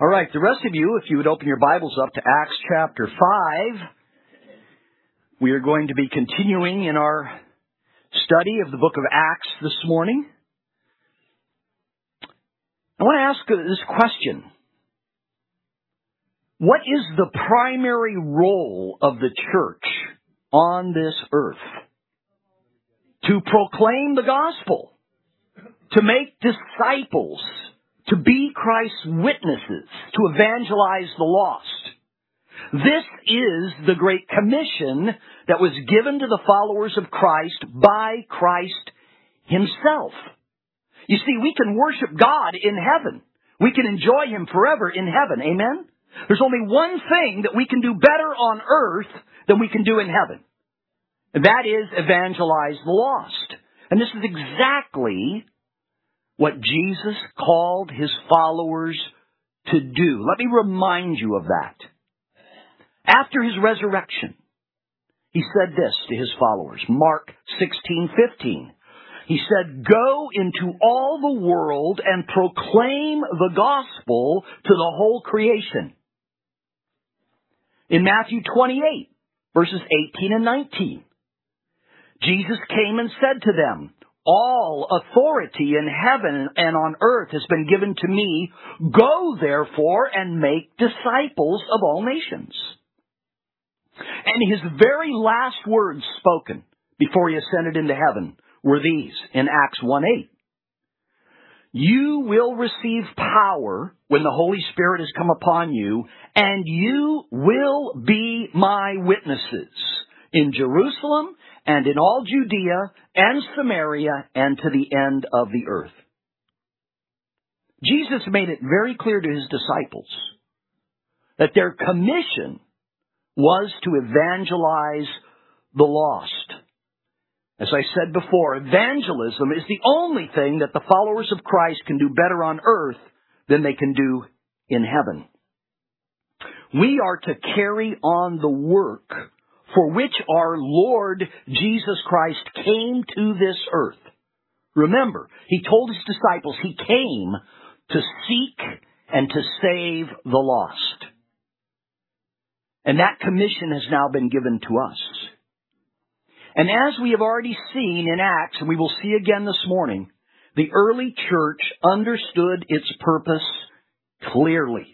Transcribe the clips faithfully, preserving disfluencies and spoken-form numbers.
All right, the rest of you, if you would open your Bibles up to Acts chapter five, we are going to be continuing in our study of the book of Acts this morning. I want to ask this question. What is the primary role of the church on this earth? To proclaim the gospel, to make disciples, to be Christ's witnesses, to evangelize the lost. This is the Great Commission that was given to the followers of Christ by Christ Himself. You see, we can worship God in heaven. We can enjoy Him forever in heaven. Amen? There's only one thing that we can do better on earth than we can do in heaven. And that is evangelize the lost. And this is exactly what Jesus called His followers to do. Let me remind you of that. After His resurrection, He said this to His followers, Mark sixteen fifteen. He said, "Go into all the world and proclaim the gospel to the whole creation." In Matthew twenty-eight, verses eighteen and nineteen, Jesus came and said to them, "All authority in heaven and on earth has been given to me. Go, therefore, and make disciples of all nations." And His very last words spoken before He ascended into heaven were these in Acts one eight. "You will receive power when the Holy Spirit has come upon you, and you will be my witnesses in Jerusalem and in all Judea and Samaria and to the end of the earth." Jesus made it very clear to His disciples that their commission was to evangelize the lost. As I said before, evangelism is the only thing that the followers of Christ can do better on earth than they can do in heaven. We are to carry on the work for which our Lord Jesus Christ came to this earth. Remember, He told His disciples He came to seek and to save the lost. And that commission has now been given to us. And as we have already seen in Acts, and we will see again this morning, the early church understood its purpose clearly.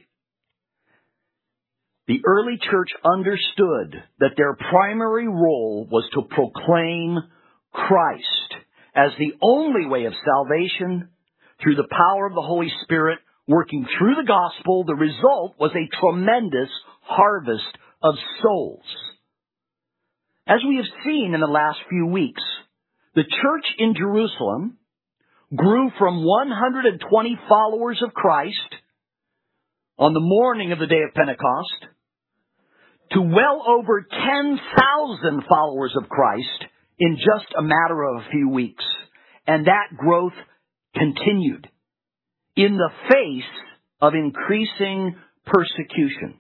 The early church understood that their primary role was to proclaim Christ as the only way of salvation through the power of the Holy Spirit working through the gospel. The result was a tremendous harvest of souls. As we have seen in the last few weeks, the church in Jerusalem grew from one hundred twenty followers of Christ on the morning of the day of Pentecost to well over ten thousand followers of Christ in just a matter of a few weeks. And that growth continued in the face of increasing persecution.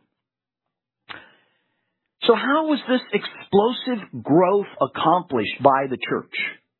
So how was this explosive growth accomplished by the church?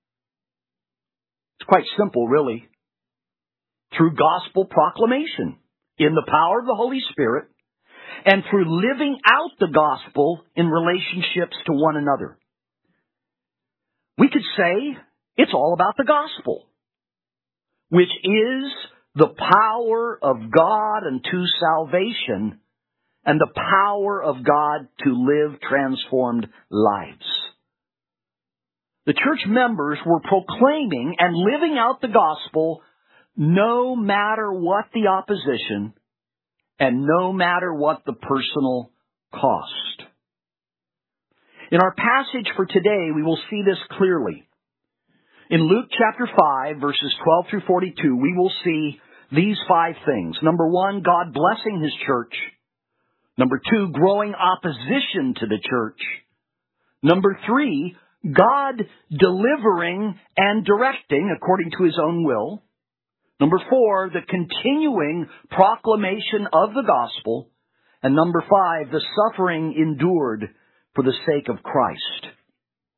It's quite simple, really. Through gospel proclamation in the power of the Holy Spirit and through living out the gospel in relationships to one another. We could say it's all about the gospel, which is the power of God unto salvation and the power of God to live transformed lives. The church members were proclaiming and living out the gospel no matter what the opposition and no matter what the personal cost. In our passage for today, we will see this clearly. In Luke chapter five, verses twelve through forty-two, we will see these five things. Number one, God blessing His church. Number two, growing opposition to the church. Number three, God delivering and directing according to His own will. Number four, the continuing proclamation of the gospel. And number five, the suffering endured for the sake of Christ.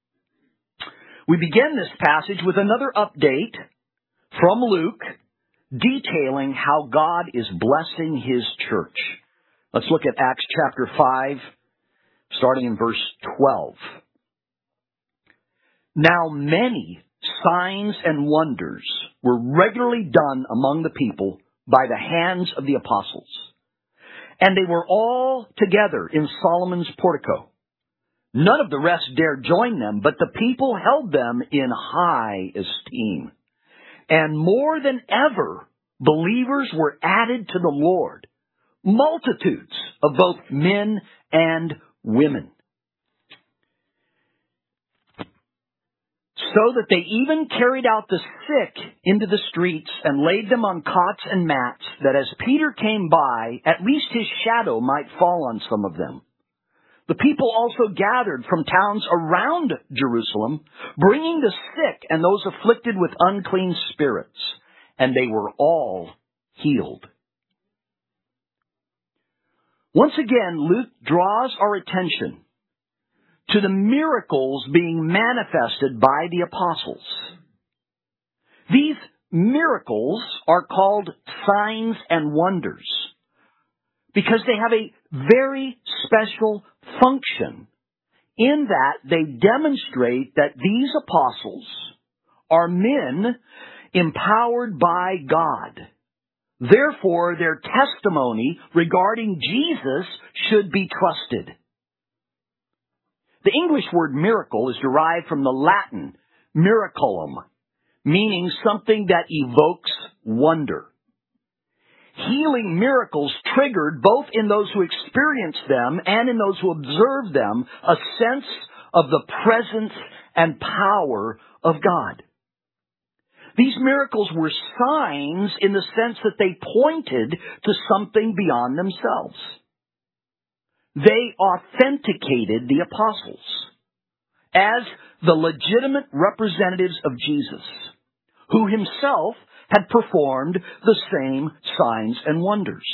We begin this passage with another update from Luke detailing how God is blessing His church. Let's look at Acts chapter five, starting in verse twelve. Now many signs and wonders were regularly done among the people by the hands of the apostles. And they were all together in Solomon's portico. None of the rest dared join them, but the people held them in high esteem. And more than ever, believers were added to the Lord, multitudes of both men and women. So that they even carried out the sick into the streets and laid them on cots and mats, that as Peter came by, at least his shadow might fall on some of them. The people also gathered from towns around Jerusalem, bringing the sick and those afflicted with unclean spirits, and they were all healed. Once again, Luke draws our attention to the miracles being manifested by the apostles. These miracles are called signs and wonders because they have a very special function in that they demonstrate that these apostles are men empowered by God. Therefore, their testimony regarding Jesus should be trusted. The English word miracle is derived from the Latin miraculum, meaning something that evokes wonder. Healing miracles triggered both in those who experienced them and in those who observed them a sense of the presence and power of God. These miracles were signs in the sense that they pointed to something beyond themselves. They authenticated the apostles as the legitimate representatives of Jesus, who himself had performed the same signs and wonders.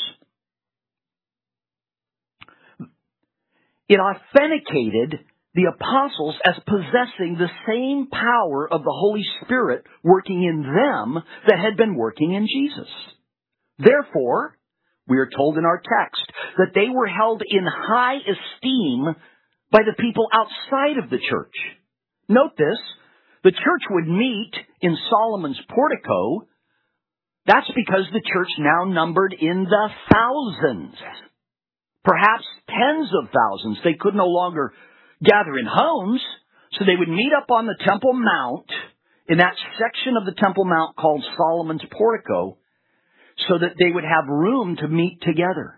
It authenticated the apostles as possessing the same power of the Holy Spirit working in them that had been working in Jesus. Therefore, we are told in our text that they were held in high esteem by the people outside of the church. Note this, the church would meet in Solomon's portico. That's because the church now numbered in the thousands, perhaps tens of thousands. They could no longer gather in homes, so they would meet up on the Temple Mount, in that section of the Temple Mount called Solomon's portico, so that they would have room to meet together.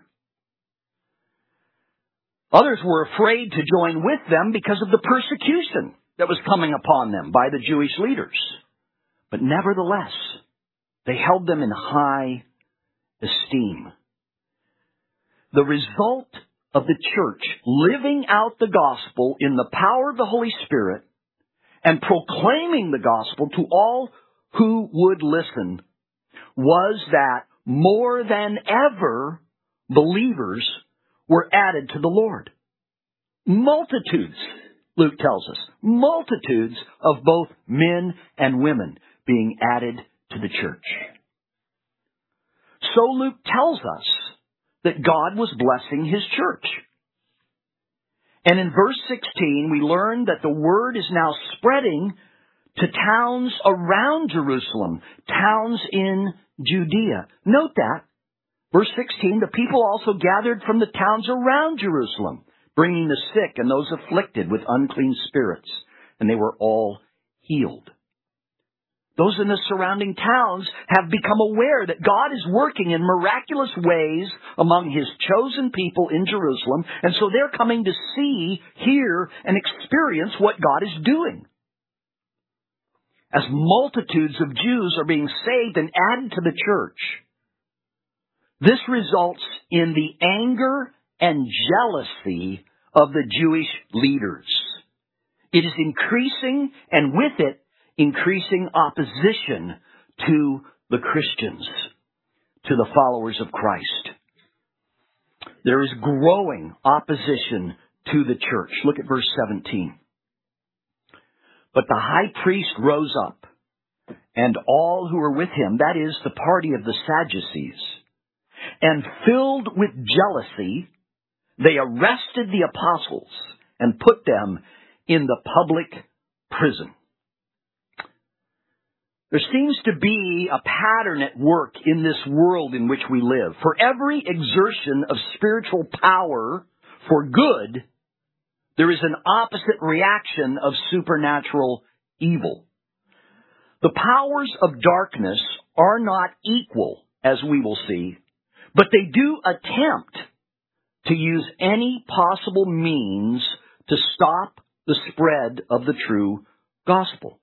Others were afraid to join with them because of the persecution that was coming upon them by the Jewish leaders. But nevertheless, they held them in high esteem. The result of the church living out the gospel in the power of the Holy Spirit and proclaiming the gospel to all who would listen was that more than ever, believers were added to the Lord. Multitudes, Luke tells us, multitudes of both men and women being added to the church. So Luke tells us that God was blessing His church. And in verse sixteen, we learn that the word is now spreading to towns around Jerusalem, towns in Judea. Note that. Verse sixteen, the people also gathered from the towns around Jerusalem, bringing the sick and those afflicted with unclean spirits, and they were all healed. Those in the surrounding towns have become aware that God is working in miraculous ways among His chosen people in Jerusalem, and so they're coming to see, hear, and experience what God is doing. As multitudes of Jews are being saved and added to the church, this results in the anger and jealousy of the Jewish leaders. It is increasing, and with it, increasing opposition to the Christians, to the followers of Christ. There is growing opposition to the church. Look at verse seventeen. But the high priest rose up and all who were with him, that is, the party of the Sadducees, and filled with jealousy, they arrested the apostles and put them in the public prison. There seems to be a pattern at work in this world in which we live. For every exertion of spiritual power for good, there is an opposite reaction of supernatural evil. The powers of darkness are not equal, as we will see, but they do attempt to use any possible means to stop the spread of the true gospel.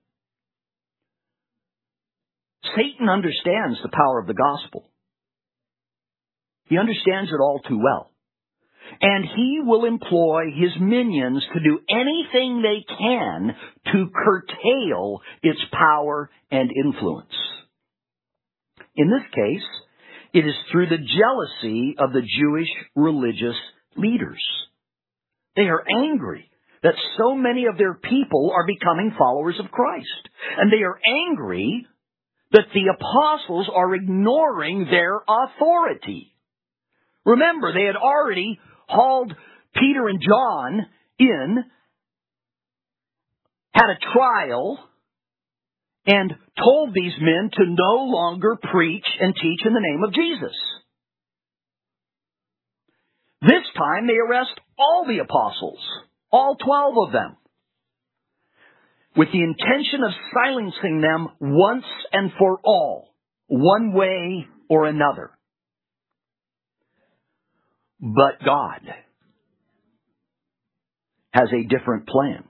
Satan understands the power of the gospel. He understands it all too well. And he will employ his minions to do anything they can to curtail its power and influence. In this case, it is through the jealousy of the Jewish religious leaders. They are angry that so many of their people are becoming followers of Christ. And they are angry that the apostles are ignoring their authority. Remember, they had already hauled Peter and John in, had a trial, and told these men to no longer preach and teach in the name of Jesus. This time they arrest all the apostles, all twelve of them, with the intention of silencing them once and for all, one way or another. But God has a different plan.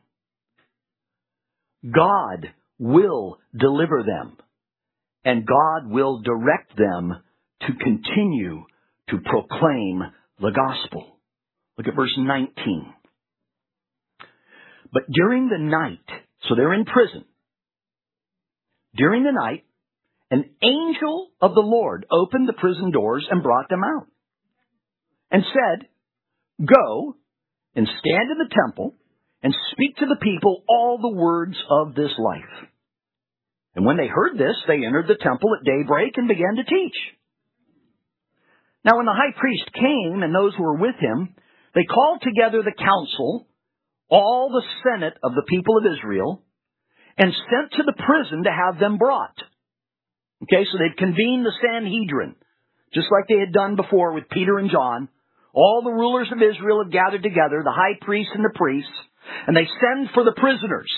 God will deliver them, and God will direct them to continue to proclaim the gospel. Look at verse nineteen. But during the night, so they're in prison. During the night, an angel of the Lord opened the prison doors and brought them out, and said, "Go and stand in the temple and speak to the people all the words of this life." And when they heard this, they entered the temple at daybreak and began to teach. Now when the high priest came and those who were with him, they called together the council, all the senate of the people of Israel, and sent to the prison to have them brought. Okay, so they've convened the Sanhedrin, just like they had done before with Peter and John. All the rulers of Israel have gathered together, the high priest and the priests, and they send for the prisoners.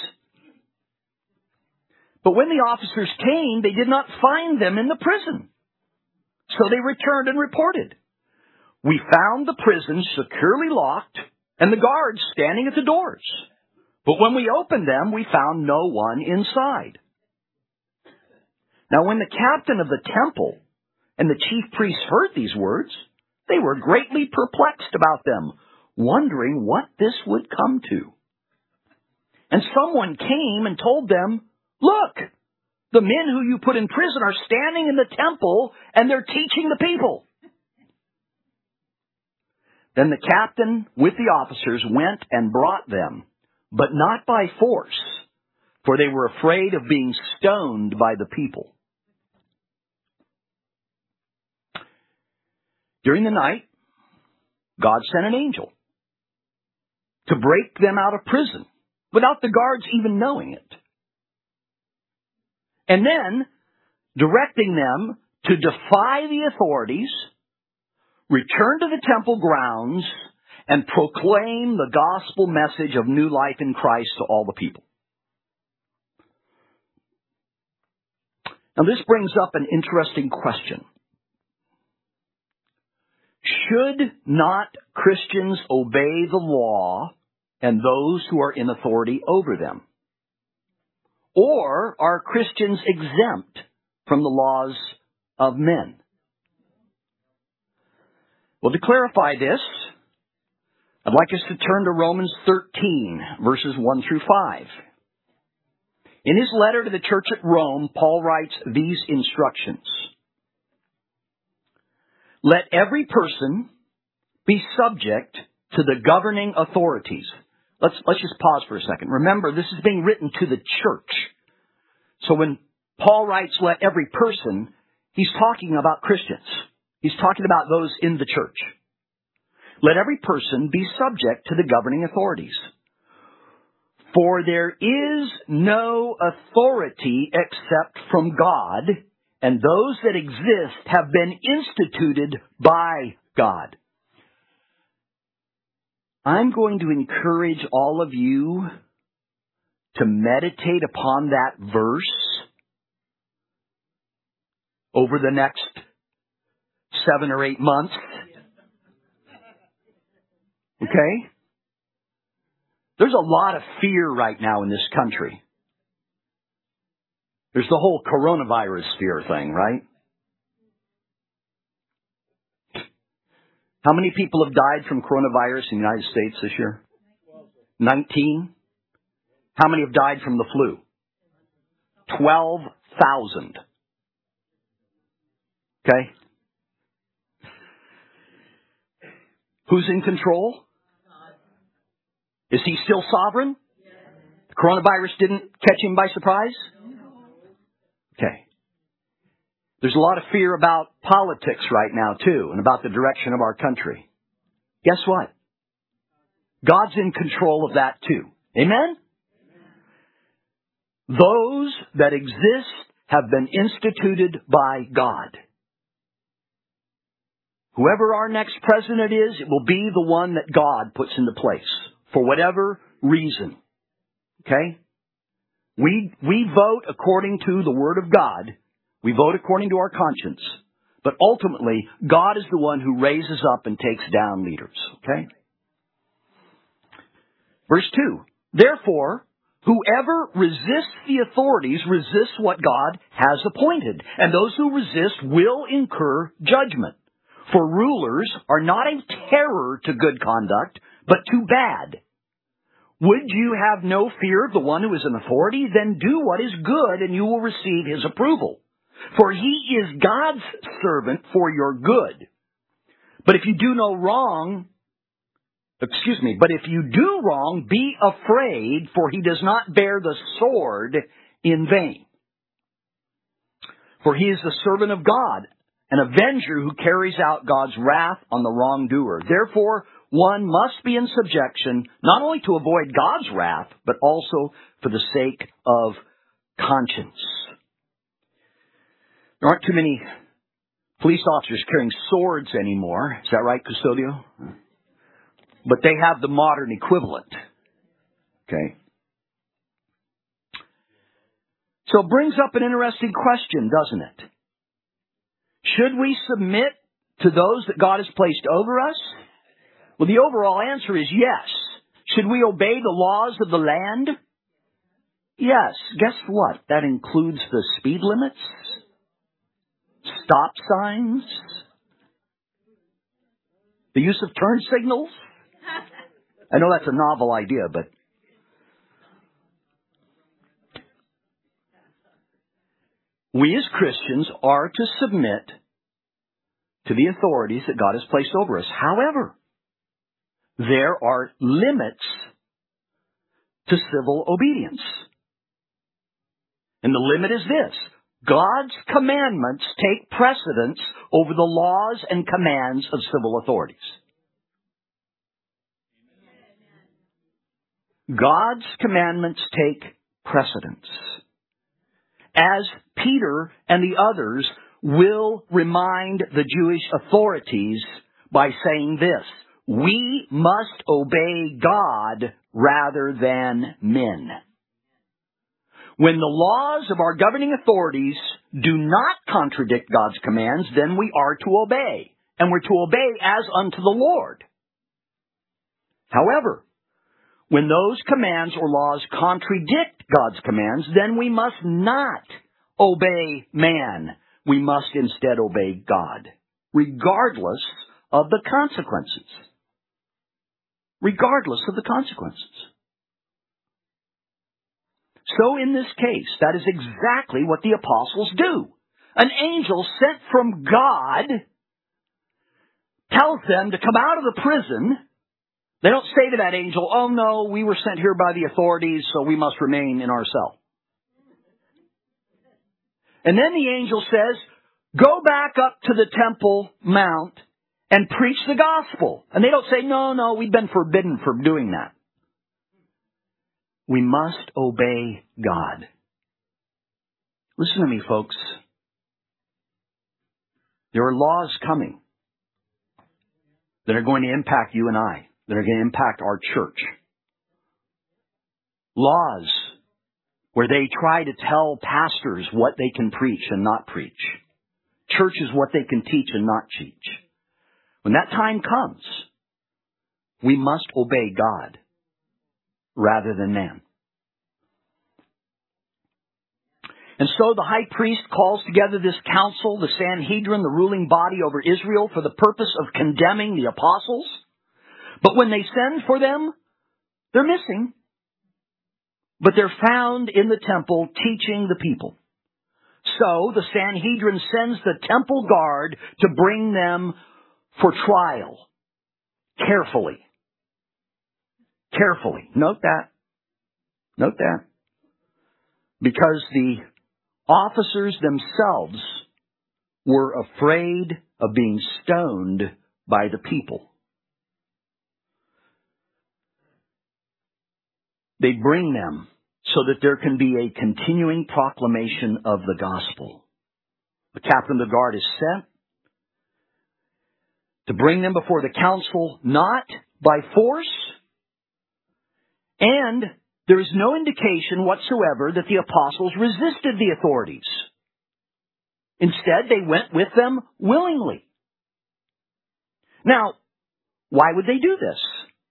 But when the officers came, they did not find them in the prison. So they returned and reported, "We found the prison securely locked and the guards standing at the doors. But when we opened them, we found no one inside." Now when the captain of the temple and the chief priests heard these words, they were greatly perplexed about them, wondering what this would come to. And someone came and told them, "Look, the men who you put in prison are standing in the temple and they're teaching the people." Then the captain with the officers went and brought them, but not by force, for they were afraid of being stoned by the people. During the night, God sent an angel to break them out of prison, without the guards even knowing it. And then, directing them to defy the authorities, return to the temple grounds, and proclaim the gospel message of new life in Christ to all the people. Now this brings up an interesting question. Should not Christians obey the law and those who are in authority over them? Or are Christians exempt from the laws of men? Well, to clarify this, I'd like us to turn to Romans thirteen, verses one through five. In his letter to the church at Rome, Paul writes these instructions. "Let every person be subject to the governing authorities." Let's, let's just pause for a second. Remember, this is being written to the church. So when Paul writes, let every person, he's talking about Christians. He's talking about those in the church. Let every person be subject to the governing authorities. For there is no authority except from God, and those that exist have been instituted by God. I'm going to encourage all of you to meditate upon that verse over the next seven or eight months. Okay? There's a lot of fear right now in this country. There's the whole coronavirus fear thing, right? How many people have died from coronavirus in the United States this year? nineteen. How many have died from the flu? twelve thousand. Okay? Who's in control? Is he still sovereign? The coronavirus didn't catch him by surprise? Okay. There's a lot of fear about politics right now, too, and about the direction of our country. Guess what? God's in control of that, too. Amen? Those that exist have been instituted by God. Whoever our next president is, it will be the one that God puts into place, for whatever reason. Okay? We, we vote according to the Word of God. We vote according to our conscience. But ultimately, God is the one who raises up and takes down leaders. Okay? Verse two. Therefore, whoever resists the authorities resists what God has appointed, and those who resist will incur judgment. For rulers are not a terror to good conduct, but to bad. Would you have no fear of the one who is in authority? Then do what is good, and you will receive his approval. For he is God's servant for your good. But if you do no wrong, excuse me, but if you do wrong, be afraid, for he does not bear the sword in vain. For he is the servant of God, an avenger who carries out God's wrath on the wrongdoer. Therefore, one must be in subjection, not only to avoid God's wrath, but also for the sake of conscience. There aren't too many police officers carrying swords anymore. Is that right, Custodio? But they have the modern equivalent. Okay. So it brings up an interesting question, doesn't it? Should we submit to those that God has placed over us? Well, the overall answer is yes. Should we obey the laws of the land? Yes. Guess what? That includes the speed limits, stop signs, the use of turn signals. I know that's a novel idea, but we as Christians are to submit to the authorities that God has placed over us. However, there are limits to civil obedience. And the limit is this: God's commandments take precedence over the laws and commands of civil authorities. God's commandments take precedence. As Peter and the others will remind the Jewish authorities by saying this: we must obey God rather than men. When the laws of our governing authorities do not contradict God's commands, then we are to obey. And we're to obey as unto the Lord. However, when those commands or laws contradict God's commands, then we must not obey man. We must instead obey God, regardless of the consequences. Regardless of the consequences. So in this case, that is exactly what the apostles do. An angel sent from God tells them to come out of the prison. They don't say to that angel, oh no, we were sent here by the authorities, so we must remain in our cell. And then the angel says, go back up to the Temple Mount and preach the gospel. And they don't say, no, no, we've been forbidden from doing that. We must obey God. Listen to me, folks. There are laws coming that are going to impact you and I, that are going to impact our church. Laws where they try to tell pastors what they can preach and not preach. Churches what they can teach and not teach. When that time comes, we must obey God rather than man. And so the high priest calls together this council, the Sanhedrin, the ruling body over Israel, for the purpose of condemning the apostles. But when they send for them, they're missing. But they're found in the temple teaching the people. So the Sanhedrin sends the temple guard to bring them for trial. Carefully. Carefully. Note that. Note that. Because the officers themselves were afraid of being stoned by the people. They bring them so that there can be a continuing proclamation of the gospel. The captain of the guard is sent to bring them before the council, not by force, and there is no indication whatsoever that the apostles resisted the authorities. Instead, they went with them willingly. Now, why would they do this?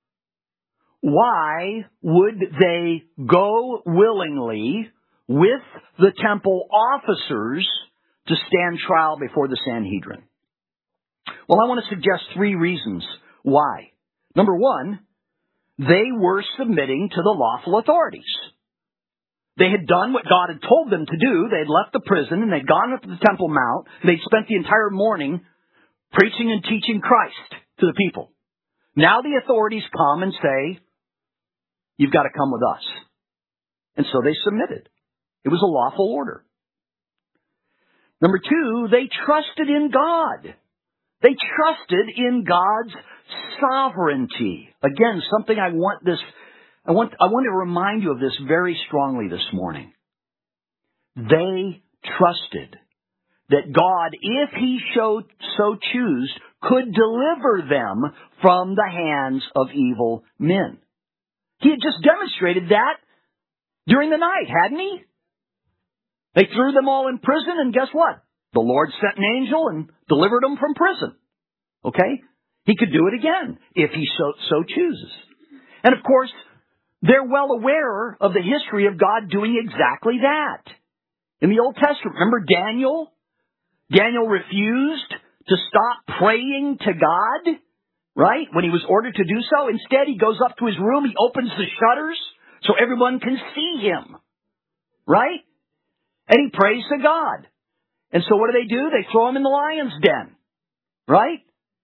Why would they go willingly with the temple officers to stand trial before the Sanhedrin? Well, I want to suggest three reasons why. Number one, they were submitting to the lawful authorities. They had done what God had told them to do. They had left the prison and they'd gone up to the Temple Mount. They'd spent the entire morning preaching and teaching Christ to the people. Now the authorities come and say, you've got to come with us. And so they submitted. It was a lawful order. Number two, they trusted in God. They trusted in God's sovereignty. Again, something I want this, I want, I want to remind you of this very strongly this morning. They trusted that God, if He showed, so choose, could deliver them from the hands of evil men. He had just demonstrated that during the night, hadn't He? They threw them all in prison, and guess what? The Lord sent an angel and delivered them from prison. Okay? He could do it again if He so, so chooses. And of course, they're well aware of the history of God doing exactly that. In the Old Testament, remember Daniel? Daniel refused to stop praying to God, right? When he was ordered to do so. Instead, he goes up to his room, he opens the shutters so everyone can see him, right? And he prays to God. And so what do they do? They throw him in the lion's den, right?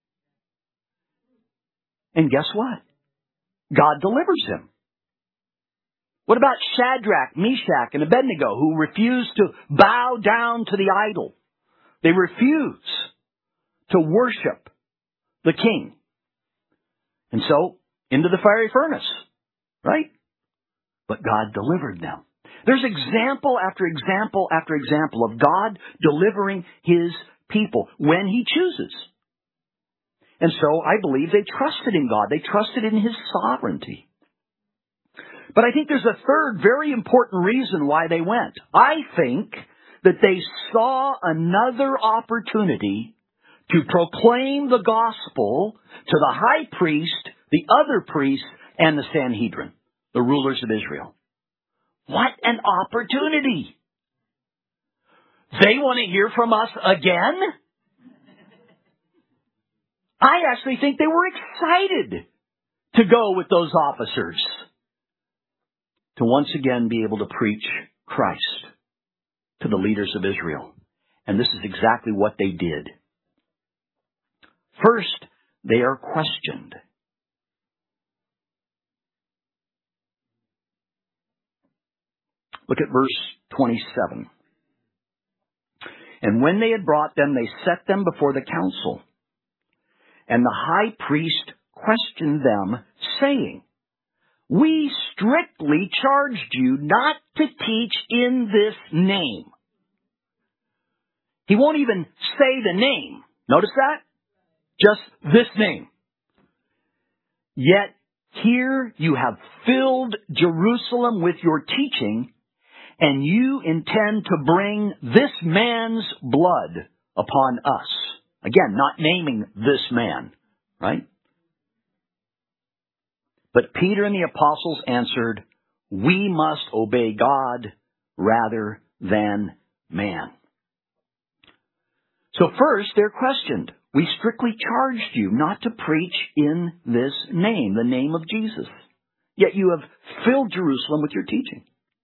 And guess what? God delivers him. What about Shadrach, Meshach, and Abednego, who refused to bow down to the idol? They refuse to worship the king. And so, into the fiery furnace, right? But God delivered them. There's example after example after example of God delivering His people when He chooses. And so I believe they trusted in God. They trusted in His sovereignty. But I think there's a third very important reason why they went. I think that they saw another opportunity to proclaim the gospel to the high priest, the other priests, and the Sanhedrin, the rulers of Israel. What an opportunity! They want to hear from us again? I actually think they were excited to go with those officers to once again be able to preach Christ to the leaders of Israel. And this is exactly what they did. First, they are questioned. Look at verse twenty-seven. And when they had brought them, they set them before the council. And the high priest questioned them, saying, "We strictly charged you not to teach in this name." He won't even say the name. Notice that? Just this name. "Yet here you have filled Jerusalem with your teaching, and you intend to bring this man's blood upon us." Again, not naming this man, right? But Peter and the apostles answered, "We must obey God rather than man." So first, they're questioned. "We strictly charged you not to preach in this name, the name of Jesus. Yet you have filled Jerusalem with your teaching."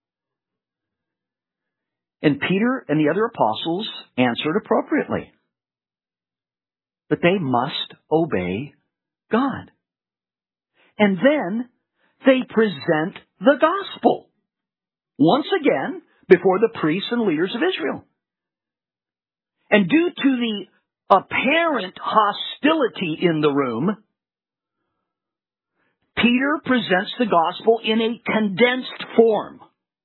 And Peter and the other apostles answered appropriately that they must obey God. And then they present the gospel once again before the priests and leaders of Israel. And due to the apparent hostility in the room, Peter presents the gospel in a condensed form,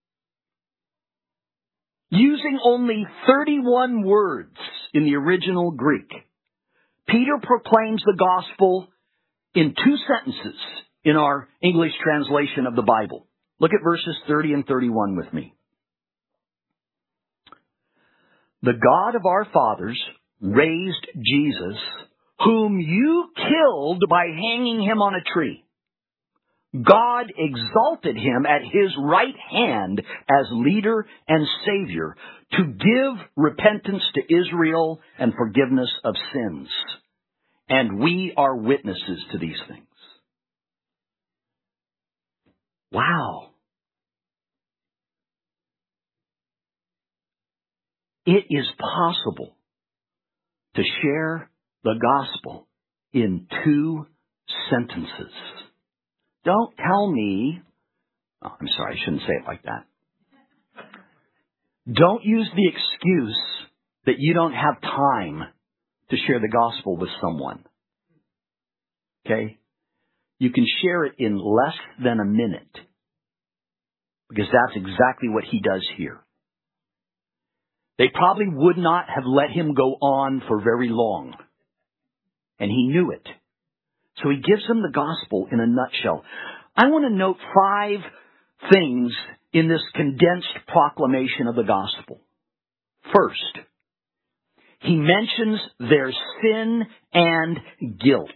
using only thirty-one words in the original Greek. Peter proclaims the gospel in two sentences in our English translation of the Bible. Look at verses thirty and thirty-one with me. "The God of our fathers raised Jesus, whom you killed by hanging him on a tree. God exalted him at his right hand as leader and Savior to give repentance to Israel and forgiveness of sins. And we are witnesses to these things." Wow. It is possible to share the gospel in two sentences. Don't tell me, oh, I'm sorry, I shouldn't say it like that. Don't use the excuse that you don't have time to share the gospel with someone. Okay? You can share it in less than a minute, because that's exactly what he does here. They probably would not have let him go on for very long, and he knew it. So he gives them the gospel in a nutshell. I want to note five things in this condensed proclamation of the gospel. First, he mentions their sin and guilt.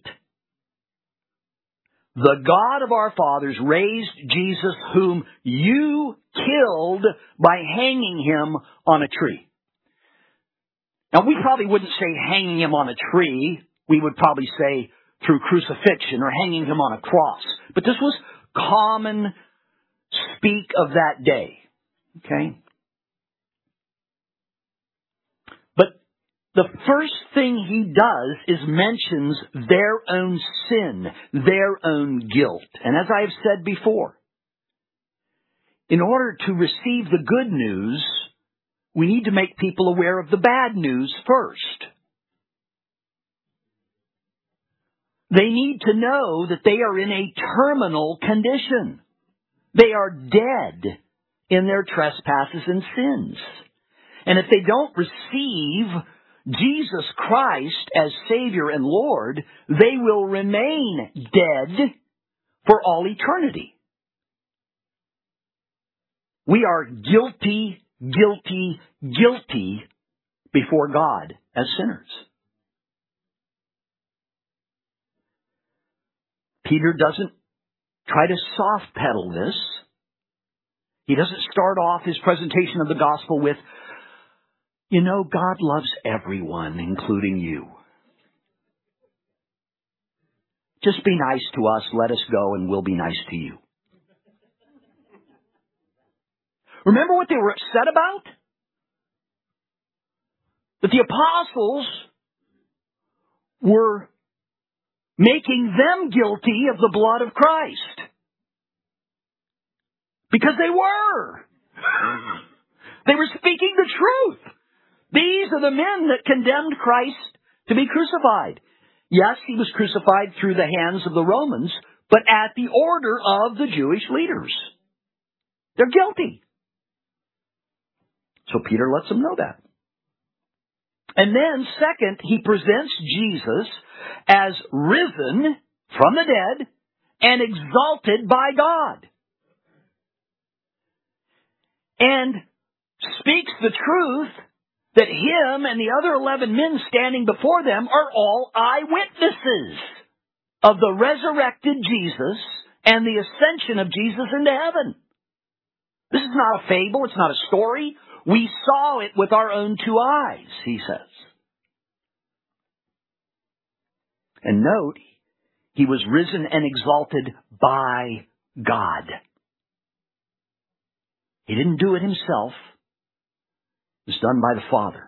"The God of our fathers raised Jesus, whom you killed by hanging him on a tree." Now, we probably wouldn't say hanging him on a tree. We would probably say through crucifixion or hanging him on a cross. But this was common speak of that day. Okay? But the first thing he does is mentions their own sin, their own guilt. And as I have said before, in order to receive the good news, we need to make people aware of the bad news first. They need to know that they are in a terminal condition. They are dead in their trespasses and sins. And if they don't receive Jesus Christ as Savior and Lord, they will remain dead for all eternity. We are guilty, guilty, guilty before God as sinners. Peter doesn't try to soft pedal this. He doesn't start off his presentation of the gospel with, "You know, God loves everyone, including you. Just be nice to us, let us go, and we'll be nice to you." Remember what they were upset about? That the apostles were making them guilty of the blood of Christ. Because they were. They were speaking the truth. These are the men that condemned Christ to be crucified. Yes, he was crucified through the hands of the Romans, but at the order of the Jewish leaders. They're guilty. So Peter lets them know that. And then, second, he presents Jesus as risen from the dead and exalted by God. And speaks the truth that him and the other eleven men standing before them are all eyewitnesses of the resurrected Jesus and the ascension of Jesus into heaven. This is not a fable. It's not a story. We saw it with our own two eyes, he says. And note, he was risen and exalted by God. He didn't do it himself. It was done by the Father.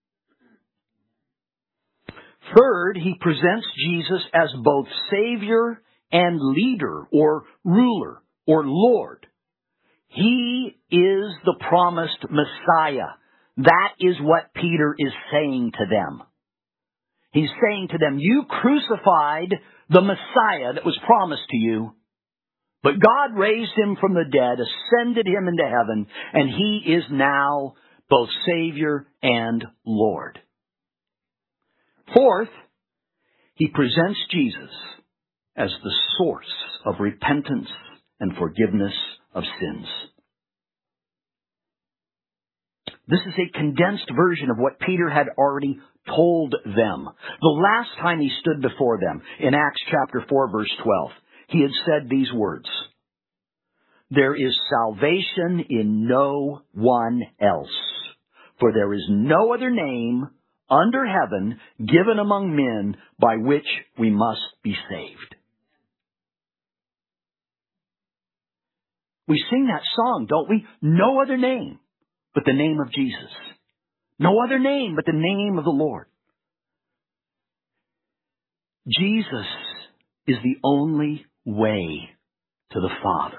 Third, he presents Jesus as both Savior and leader, or ruler, or Lord. He is the promised Messiah. That is what Peter is saying to them. He's saying to them, you crucified the Messiah that was promised to you, but God raised him from the dead, ascended him into heaven, and he is now both Savior and Lord. Fourth, he presents Jesus as the source of repentance and forgiveness of sins. This is a condensed version of what Peter had already told them. The last time he stood before them, in Acts chapter four, verse twelve, he had said these words, there is salvation in no one else, for there is no other name under heaven given among men by which we must be saved. We sing that song, don't we? No other name but the name of Jesus. No other name but the name of the Lord. Jesus is the only way to the Father.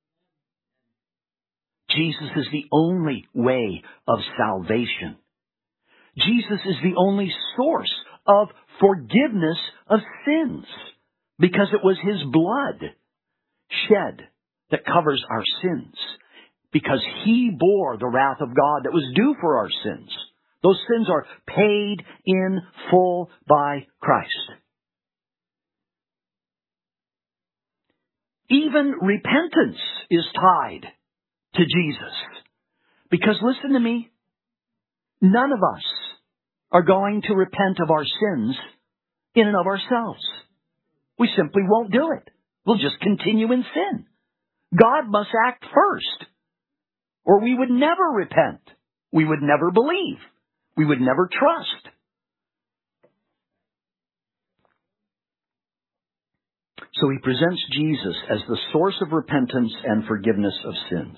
Jesus is the only way of salvation. Jesus is the only source of forgiveness of sins, because it was his blood shed that covers our sins, because he bore the wrath of God that was due for our sins. Those sins are paid in full by Christ. Even repentance is tied to Jesus. Because listen to me, none of us are going to repent of our sins in and of ourselves. We simply won't do it. We'll just continue in sin. God must act first, or we would never repent. We would never believe. We would never trust. So he presents Jesus as the source of repentance and forgiveness of sins.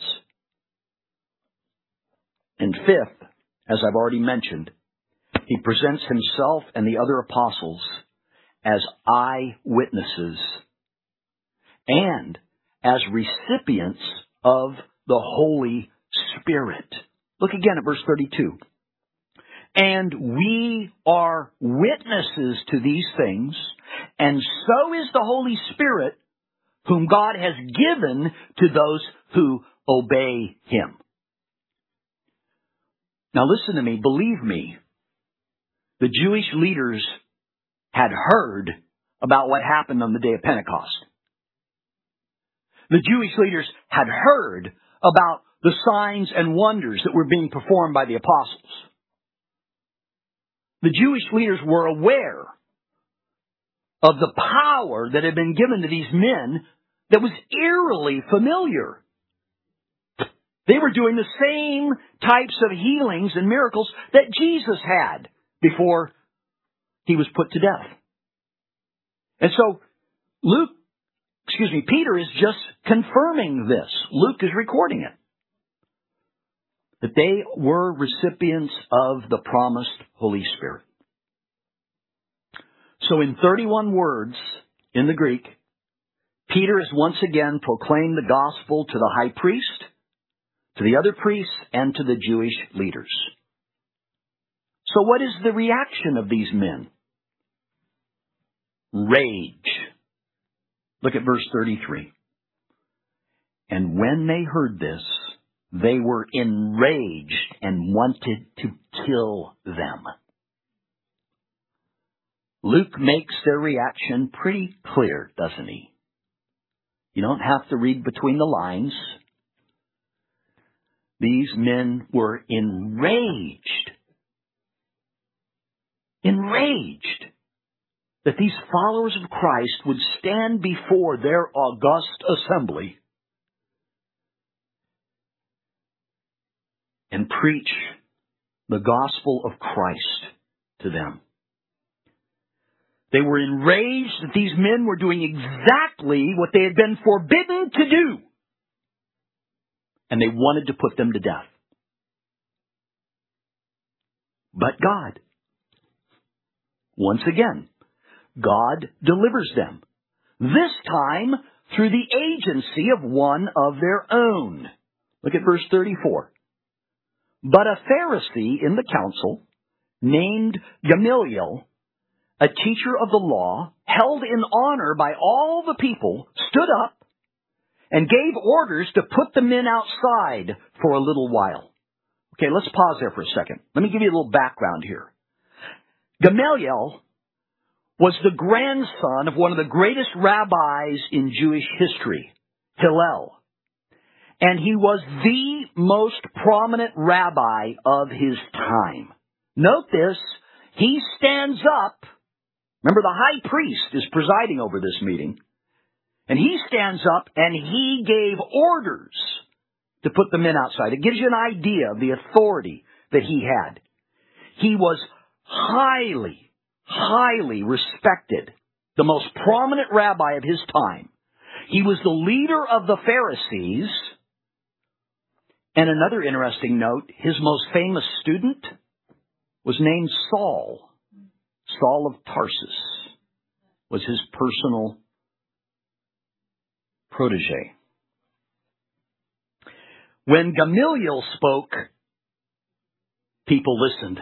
And fifth, as I've already mentioned, he presents himself and the other apostles as eyewitnesses and as recipients of the Holy Spirit. Look again at verse thirty-two. And we are witnesses to these things, and so is the Holy Spirit, whom God has given to those who obey him. Now listen to me, believe me, the Jewish leaders had heard about what happened on the day of Pentecost. The Jewish leaders had heard about the signs and wonders that were being performed by the apostles. The Jewish leaders were aware of the power that had been given to these men that was eerily familiar. They were doing the same types of healings and miracles that Jesus had before he was put to death. And so Luke, excuse me, Peter is just confirming this. Luke is recording it. That they were recipients of the promised Holy Spirit. So in thirty-one words in the Greek, Peter has once again proclaimed the gospel to the high priest, to the other priests, and to the Jewish leaders. So what is the reaction of these men? Rage. Look at verse thirty-three. And when they heard this, they were enraged and wanted to kill them. Luke makes their reaction pretty clear, doesn't he? You don't have to read between the lines. These men were enraged. Enraged that these followers of Christ would stand before their august assembly and preach the gospel of Christ to them. They were enraged that these men were doing exactly what they had been forbidden to do. And they wanted to put them to death. But God, once again, God delivers them. This time through the agency of one of their own. Look at verse thirty-four. But a Pharisee in the council, named Gamaliel, a teacher of the law, held in honor by all the people, stood up and gave orders to put the men outside for a little while. Okay, let's pause there for a second. Let me give you a little background here. Gamaliel was the grandson of one of the greatest rabbis in Jewish history, Hillel. And he was the most prominent rabbi of his time. Note this, he stands up. Remember, the high priest is presiding over this meeting. And he stands up and he gave orders to put the men outside. It gives you an idea of the authority that he had. He was highly, highly respected, the most prominent rabbi of his time. He was the leader of the Pharisees. And another interesting note, his most famous student was named Saul. Saul of Tarsus was his personal protege. When Gamaliel spoke, people listened.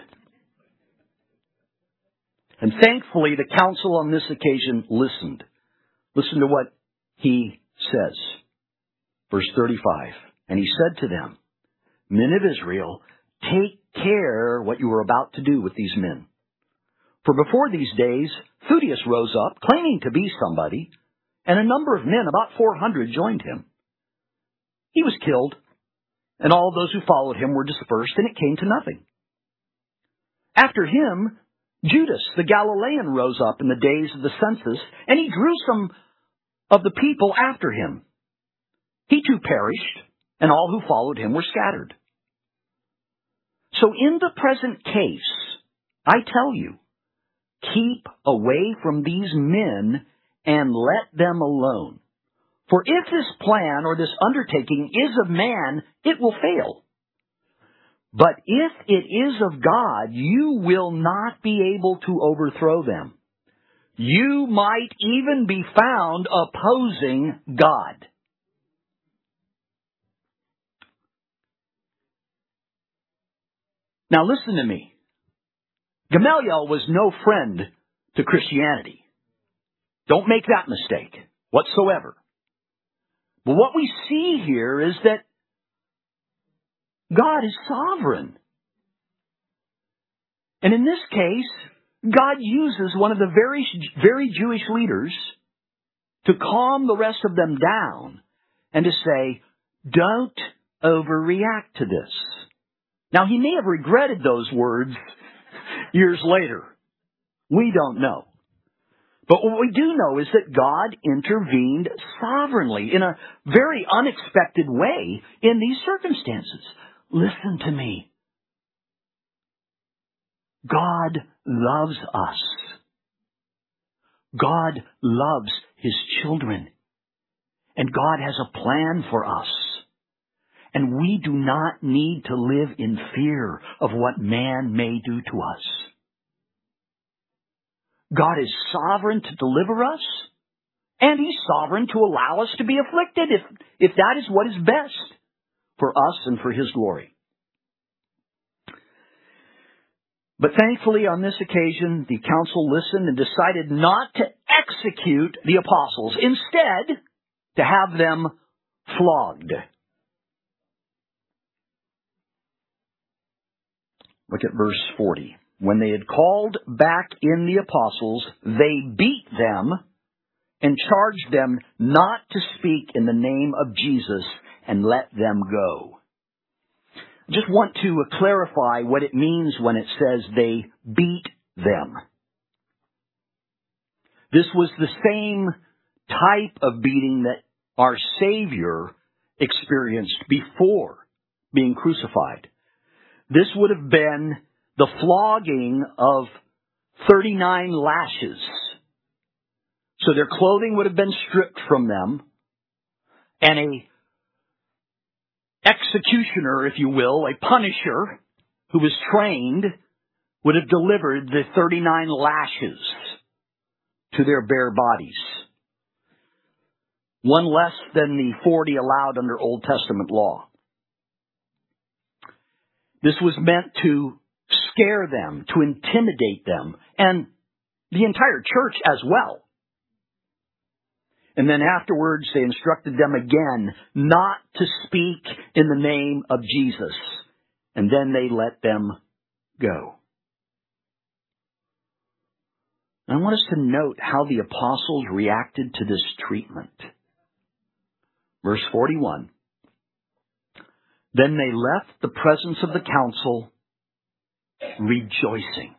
And thankfully, the council on this occasion listened. Listen to what he says. Verse thirty-five. And he said to them, Men of Israel, take care what you are about to do with these men. For before these days, Theudas rose up, claiming to be somebody, and a number of men, about four hundred, joined him. He was killed, and all those who followed him were dispersed, and it came to nothing. After him, Judas the Galilean rose up in the days of the census, and he drew some of the people after him. He too perished, and all who followed him were scattered. So in the present case, I tell you, keep away from these men and let them alone. For if this plan or this undertaking is of man, it will fail. But if it is of God, you will not be able to overthrow them. You might even be found opposing God. Now listen to me. Gamaliel was no friend to Christianity. Don't make that mistake whatsoever. But what we see here is that God is sovereign. And in this case, God uses one of the very, very Jewish leaders to calm the rest of them down and to say, don't overreact to this. Now, he may have regretted those words years later. We don't know. But what we do know is that God intervened sovereignly in a very unexpected way in these circumstances. Listen to me. God loves us. God loves His children. And God has a plan for us. And we do not need to live in fear of what man may do to us. God is sovereign to deliver us, and He's sovereign to allow us to be afflicted if, if that is what is best for us and for His glory. But thankfully, on this occasion, the council listened and decided not to execute the apostles. Instead, to have them flogged. Look at verse forty. When they had called back in the apostles, they beat them and charged them not to speak in the name of Jesus and let them go. I just want to clarify what it means when it says they beat them. This was the same type of beating that our Savior experienced before being crucified. This would have been the flogging of thirty-nine lashes. So their clothing would have been stripped from them, and a executioner, if you will, a punisher who was trained, would have delivered the thirty-nine lashes to their bare bodies. One less than the forty allowed under Old Testament law. This was meant to scare them, to intimidate them, and the entire church as well. And then afterwards, they instructed them again not to speak in the name of Jesus. And then they let them go. I want us to note how the apostles reacted to this treatment. Verse forty-one. Then they left the presence of the council rejoicing.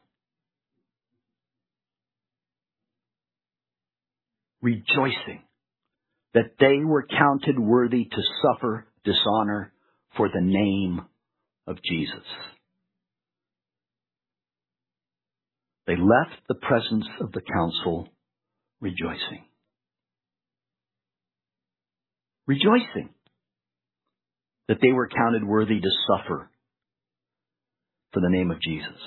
Rejoicing that they were counted worthy to suffer dishonor for the name of Jesus. They left the presence of the council rejoicing. Rejoicing that they were counted worthy to suffer for the name of Jesus.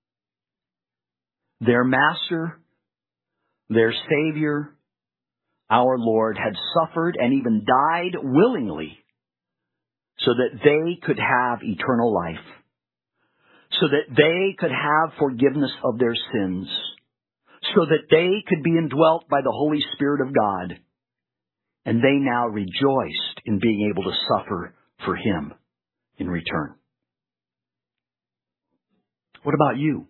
Their Master, their Savior, our Lord, had suffered and even died willingly so that they could have eternal life, so that they could have forgiveness of their sins, so that they could be indwelt by the Holy Spirit of God, and they now rejoiced in being able to suffer for Him in return. What about you?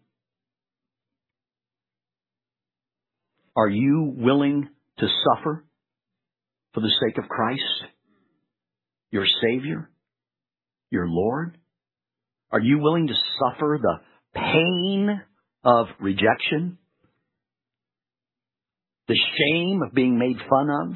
Are you willing to suffer for the sake of Christ, your Savior, your Lord? Are you willing to suffer the pain of rejection, the shame of being made fun of,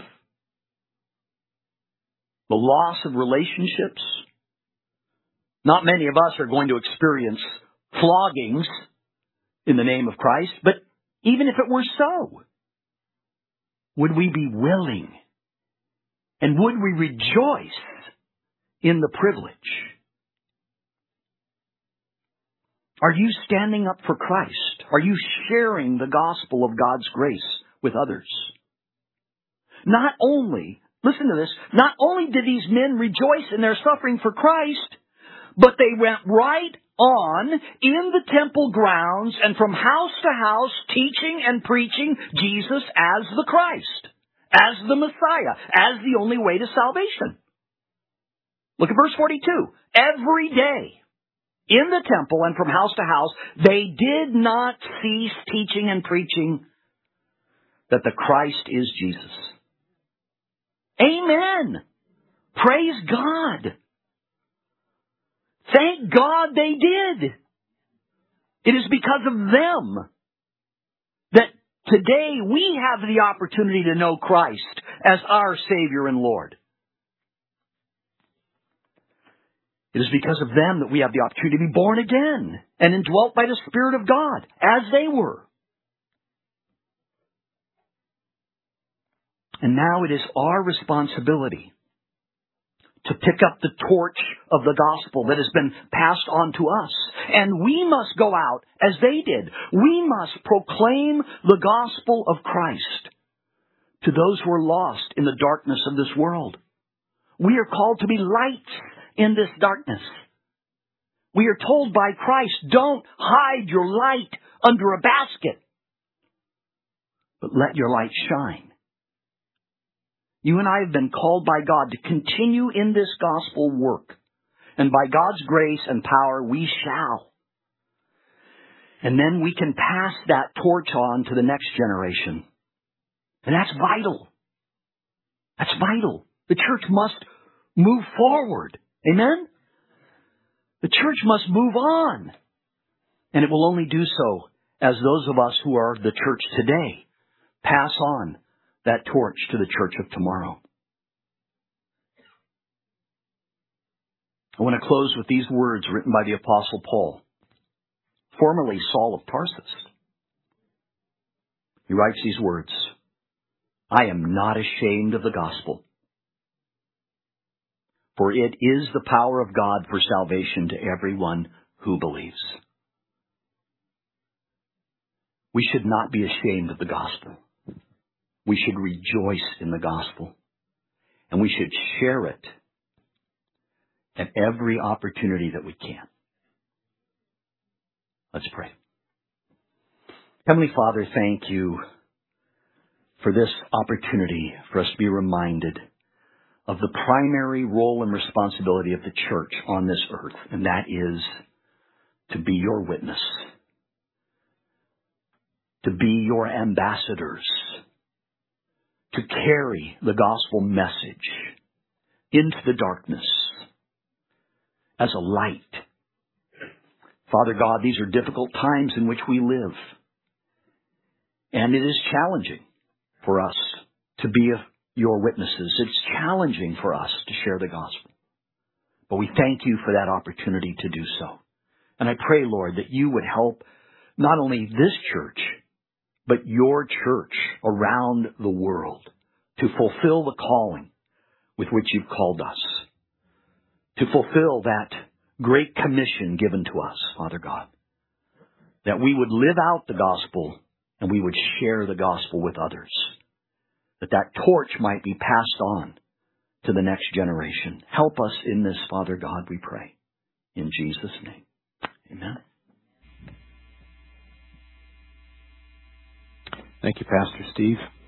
the loss of relationships? Not many of us are going to experience floggings in the name of Christ, but even if it were so, would we be willing and would we rejoice in the privilege? Are you standing up for Christ? Are you sharing the gospel of God's grace with others? Not only, listen to this, not only did these men rejoice in their suffering for Christ, but they went right on in the temple grounds and from house to house teaching and preaching Jesus as the Christ, as the Messiah, as the only way to salvation. Look at verse forty-two. Every day in the temple and from house to house, they did not cease teaching and preaching that the Christ is Jesus. Amen. Praise God. Thank God they did. It is because of them that today we have the opportunity to know Christ as our Savior and Lord. It is because of them that we have the opportunity to be born again and indwelt by the Spirit of God, as they were. And now it is our responsibility to pick up the torch of the gospel that has been passed on to us. And we must go out as they did. We must proclaim the gospel of Christ to those who are lost in the darkness of this world. We are called to be lights in this darkness. We are told by Christ, don't hide your light under a basket, but let your light shine. You and I have been called by God to continue in this gospel work. And by God's grace and power, we shall. And then we can pass that torch on to the next generation. And that's vital. That's vital. The church must move forward. Amen? The church must move on. And it will only do so as those of us who are the church today pass on that torch to the church of tomorrow. I want to close with these words written by the Apostle Paul, formerly Saul of Tarsus. He writes these words, I am not ashamed of the gospel, for it is the power of God for salvation to everyone who believes. We should not be ashamed of the gospel. We should rejoice in the gospel, and we should share it at every opportunity that we can. Let's pray. Heavenly Father, thank you for this opportunity for us to be reminded of the primary role and responsibility of the church on this earth, and that is to be your witness, to be your ambassadors, to carry the gospel message into the darkness as a light. Father God, these are difficult times in which we live, and it is challenging for us to be your witnesses. It's challenging for us to share the gospel, but we thank you for that opportunity to do so. And I pray, Lord, that you would help not only this church, but your church around the world to fulfill the calling with which you've called us, to fulfill that great commission given to us, Father God, that we would live out the gospel and we would share the gospel with others, that that torch might be passed on to the next generation. Help us in this, Father God, we pray. In Jesus' name, amen. Thank you, Pastor Steve.